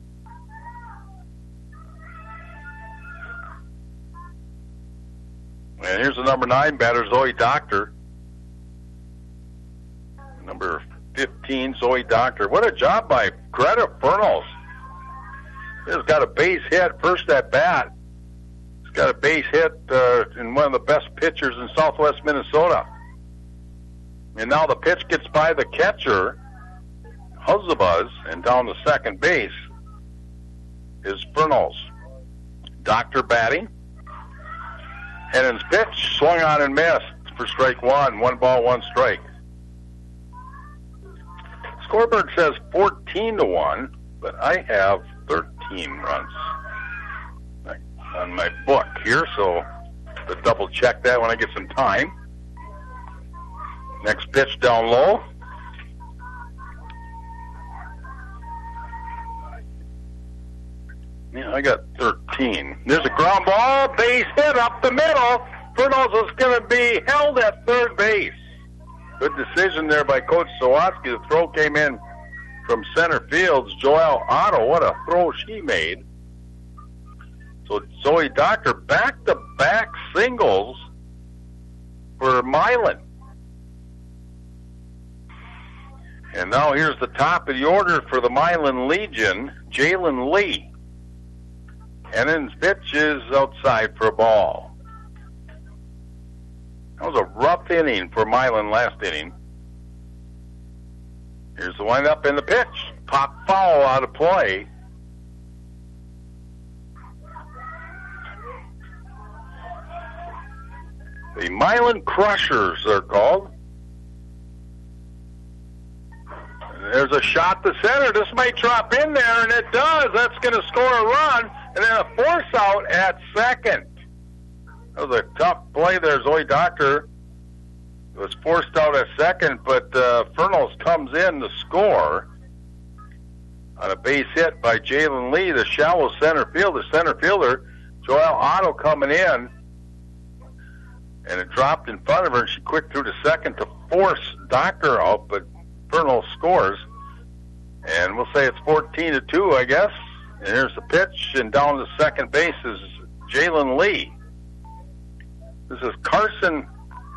And here's the number nine batter, Zoe Doctor. Number fifteen, Zoe Doctor. What a job by Greta Fernals. She's got a base hit first at bat. She's got a base hit uh, in one of the best pitchers in Southwest Minnesota. And now the pitch gets by the catcher, Huzzabuzz, and down to second base is Fernals. Doctor batting. Hennon's pitch swung on and missed for strike one. One ball, one strike. Scoreboard says fourteen to one, but I have thirteen runs on my book here, so to double check that when I get some time. Next pitch down low. Yeah, I got thirteen. There's a ground ball, base hit up the middle. Fernals is going to be held at third base. Good decision there by Coach Sawatsky. The throw came in from center field's Joelle Otto. What a throw she made. So Zoe Doctor back-to-back singles for Milan. And now here's the top of the order for the Milan Legion, Jalen Lee. Hennon's pitch is outside for a ball. That was a rough inning for Milan last inning. Here's the windup in the pitch. Pop foul out of play. The Milan Crushers, they're called. There's a shot to center. This might drop in there, and it does. That's going to score a run, and then a force out at second. That was a tough play there. Zoe Doctor was forced out at second, but uh, Fernals comes in to score on a base hit by Jalen Lee, the shallow center field. The center fielder, Joelle Otto, coming in, and it dropped in front of her, and she quick threw to second to force Doctor out, but Fernals scores, and we'll say it's fourteen to two, I guess. And here's the pitch, and down to second base is Jalen Lee. This is Carson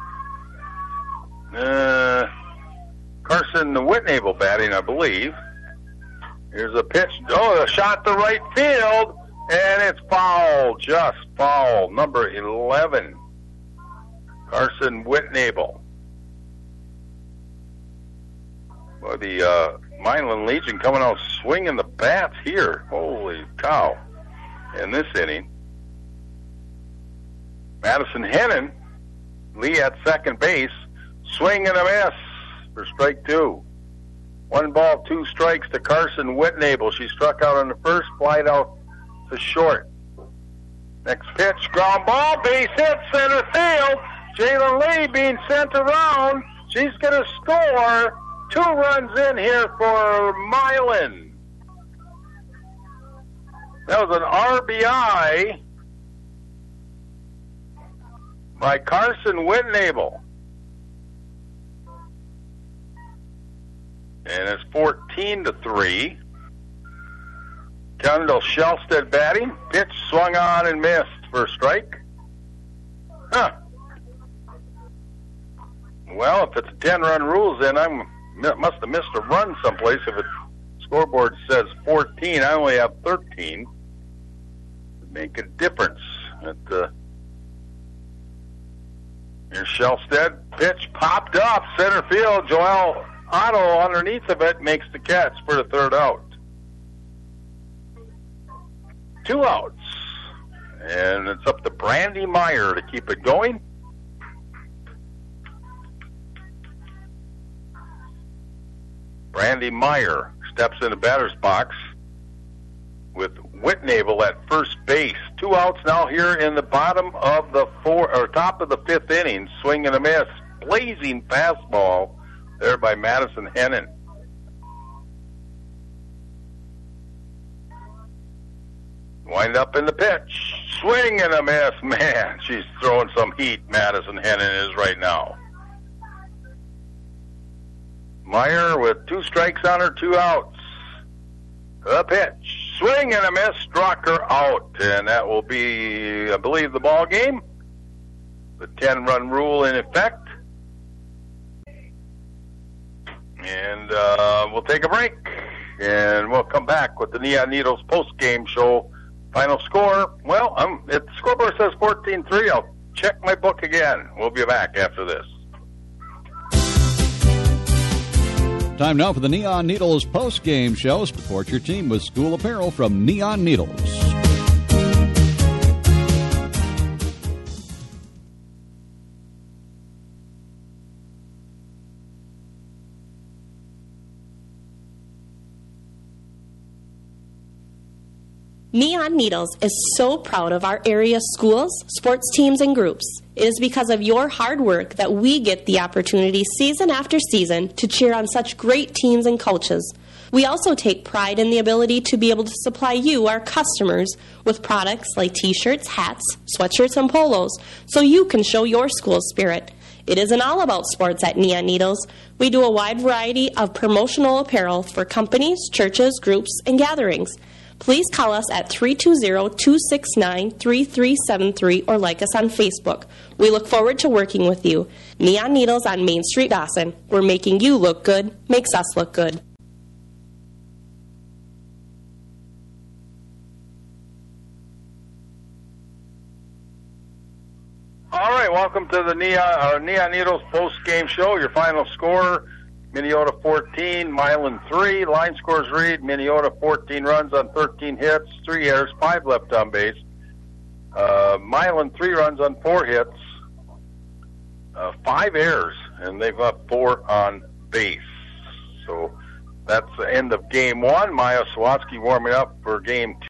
uh, Carson Whitnable batting, I believe. Here's a pitch. Oh, a shot to right field, and it's foul, just foul. Number eleven, Carson Whitnable. Well, the uh, Milan Legion coming out swinging the bats here. Holy cow. In this inning. Madison Hennon, Lee at second base, swing and a miss for strike two. One ball, two strikes to Carson Whitnable. She struck out on the first, flied out to short. Next pitch, ground ball, base hit, center field. Jalen Lee being sent around. She's going to score. Two runs in here for Milan. That was an R B I by Carson Whitnable. And it's fourteen to three. Kendall Shellstead batting. Pitch swung on and missed for a strike. Huh. Well, if it's a ten-run rules, then I must have missed a run someplace. If the scoreboard says fourteen, I only have thirteen. It'd make a difference. At the Here's Shellstead. Pitch popped up. Center field. Joelle Otto underneath of it makes the catch for the third out. Two outs. And it's up to Brandy Meyer to keep it going. Brandy Meyer steps in the batter's box with Whitnable at first base. Two outs now here in the bottom of the four or top of the fifth inning. Swing and a miss. Blazing fastball there by Madison Hennon. Wind up in the pitch. Swing and a miss. Man, she's throwing some heat, Madison Hennon is right now. Meyer with two strikes on her, two outs. The pitch. Swing and a miss. Struck her out. And that will be, I believe, the ball game. The ten-run rule in effect. And uh, we'll take a break. And we'll come back with the Neon Needles post-game show. Final score, well, um, if the scoreboard says fourteen three, I'll check my book again. We'll be back after this. Time now for the Neon Needles post-game show. Support your team with school apparel from Neon Needles. Neon Needles is so proud of our area schools, sports teams, and groups. It is because of your hard work that we get the opportunity season after season to cheer on such great teams and coaches. We also take pride in the ability to be able to supply you, our customers, with products like t-shirts, hats, sweatshirts, and polos, so you can show your school's spirit. It isn't all about sports at Neon Needles. We do a wide variety of promotional apparel for companies, churches, groups, and gatherings. Please call us at three two zero, two six nine, three three seven three or like us on Facebook. We look forward to working with you. Neon Needles on Main Street, Dawson. We're making you look good, makes us look good. All right, welcome to the Neon, uh, Neon Needles post-game show. Your final score, Minneota fourteen, Milan three. Line scores read, Minneota fourteen runs on thirteen hits, three errors, five left on base. Uh, Milan three runs on four hits, uh, five errors, and they've got four on base. So that's the end of game one. Maya Sawatsky warming up for game two.